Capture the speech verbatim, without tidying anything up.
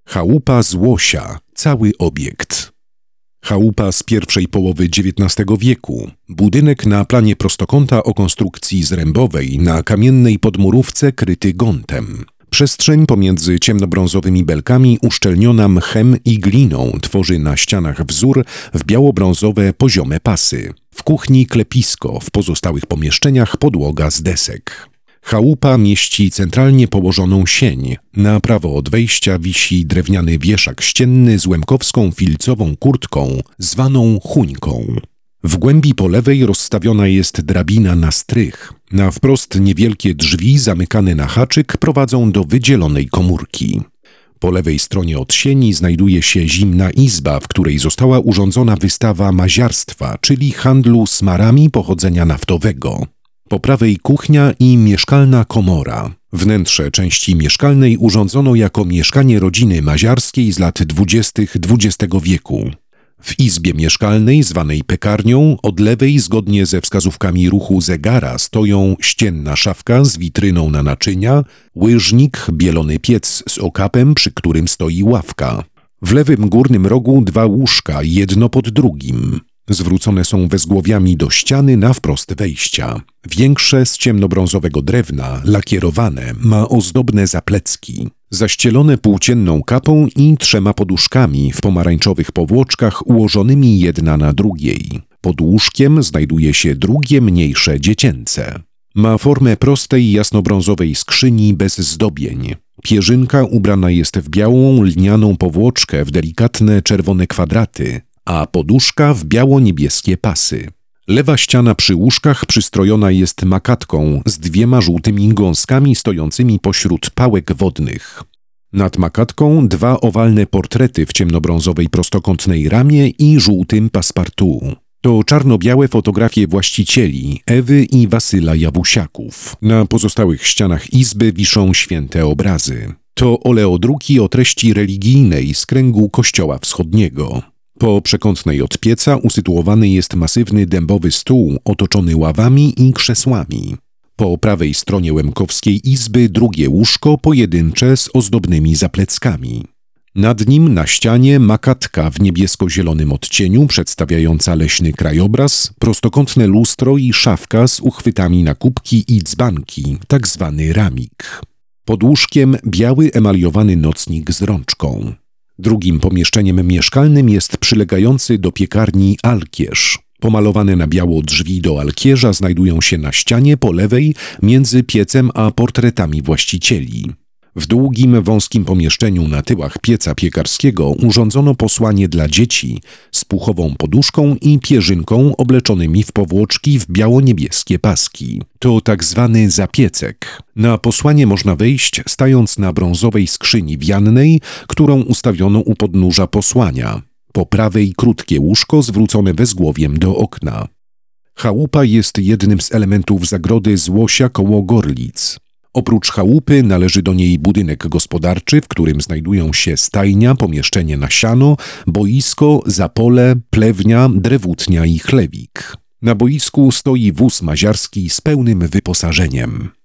Chałupa z łosia, cały obiekt. Chałupa z pierwszej połowy dziewiętnastego wieku. Budynek na planie prostokąta o konstrukcji zrębowej na kamiennej podmurówce kryty gontem. Przestrzeń pomiędzy ciemnobrązowymi belkami uszczelniona mchem i gliną tworzy na ścianach wzór w biało-brązowe poziome pasy. W kuchni klepisko, w pozostałych pomieszczeniach podłoga z desek. Chałupa mieści centralnie położoną sień. Na prawo od wejścia wisi drewniany wieszak ścienny z łemkowską filcową kurtką, zwaną chuńką. W głębi po lewej rozstawiona jest drabina na strych. Na wprost niewielkie drzwi zamykane na haczyk prowadzą do wydzielonej komórki. Po lewej stronie od sieni znajduje się zimna izba, w której została urządzona wystawa maziarstwa, czyli handlu smarami pochodzenia naftowego. Po prawej kuchnia i mieszkalna komora. Wnętrze części mieszkalnej urządzono jako mieszkanie rodziny maziarskiej z lat dwudziestych dwudziestego wieku. W izbie mieszkalnej, zwanej pekarnią, od lewej zgodnie ze wskazówkami ruchu zegara stoją ścienna szafka z witryną na naczynia, łyżnik, bielony piec z okapem, przy którym stoi ławka. W lewym górnym rogu dwa łóżka, jedno pod drugim. Zwrócone są wezgłowiami do ściany na wprost wejścia. Większe z ciemnobrązowego drewna, lakierowane, ma ozdobne zaplecki. Zaścielone płócienną kapą i trzema poduszkami w pomarańczowych powłoczkach ułożonymi jedna na drugiej. Pod łóżkiem znajduje się drugie, mniejsze, dziecięce. Ma formę prostej, jasnobrązowej skrzyni bez zdobień. Pierzynka ubrana jest w białą, lnianą powłoczkę w delikatne czerwone kwadraty, a poduszka w biało-niebieskie pasy. Lewa ściana przy łóżkach przystrojona jest makatką z dwiema żółtymi gąskami stojącymi pośród pałek wodnych. Nad makatką dwa owalne portrety w ciemnobrązowej prostokątnej ramie i żółtym passepartout. To czarno-białe fotografie właścicieli Ewy i Wasyla Jawusiaków. Na pozostałych ścianach izby wiszą święte obrazy. To oleodruki o treści religijnej z kręgu Kościoła Wschodniego. Po przekątnej od pieca usytuowany jest masywny dębowy stół otoczony ławami i krzesłami. Po prawej stronie łemkowskiej izby drugie łóżko pojedyncze z ozdobnymi zapleckami. Nad nim na ścianie makatka w niebiesko-zielonym odcieniu przedstawiająca leśny krajobraz, prostokątne lustro i szafka z uchwytami na kubki i dzbanki, tak zwany ramik. Pod łóżkiem biały emaliowany nocnik z rączką. Drugim pomieszczeniem mieszkalnym jest przylegający do piekarni alkierz. Pomalowane na biało drzwi do alkierza znajdują się na ścianie po lewej między piecem a portretami właścicieli. W długim, wąskim pomieszczeniu na tyłach pieca piekarskiego urządzono posłanie dla dzieci z puchową poduszką i pierzynką obleczonymi w powłoczki w biało-niebieskie paski. To tak zwany zapiecek. Na posłanie można wejść stając na brązowej skrzyni wiannej, którą ustawiono u podnóża posłania. Po prawej krótkie łóżko zwrócone wezgłowiem do okna. Chałupa jest jednym z elementów zagrody z łosia koło Gorlic. Oprócz chałupy należy do niej budynek gospodarczy, w którym znajdują się stajnia, pomieszczenie na siano, boisko, zapole, plewnia, drewutnia i chlewik. Na boisku stoi wóz maziarski z pełnym wyposażeniem.